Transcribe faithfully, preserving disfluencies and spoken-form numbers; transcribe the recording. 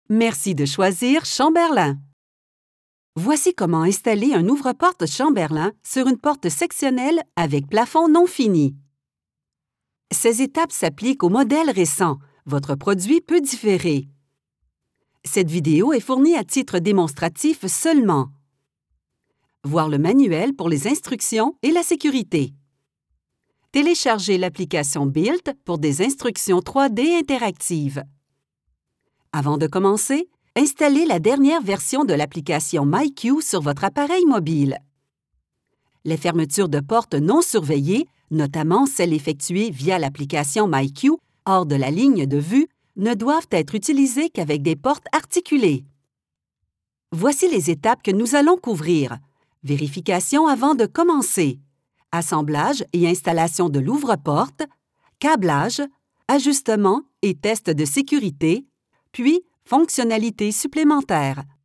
Merci de choisir Chamberlain. Voici comment installer un ouvre-porte Chamberlain sur une porte sectionnelle avec plafond non fini. Ces étapes s'appliquent au modèle récent. Votre produit peut différer. Cette vidéo est fournie à titre démonstratif seulement. Voir le manuel pour les instructions et la sécurité. Téléchargez l'application Built pour des instructions trois D interactives. Avant de commencer, installez la dernière version de l'application MyQ sur votre appareil mobile. Les fermetures de portes non surveillées, notamment celles effectuées via l'application MyQ hors de la ligne de vue, ne doivent être utilisées qu'avec des portes articulées. Voici les étapes que nous allons couvrir. Vérification avant de commencer. Assemblage et installation de l'ouvre-porte. Câblage. Ajustement et test de sécurité. Puis, fonctionnalités supplémentaires.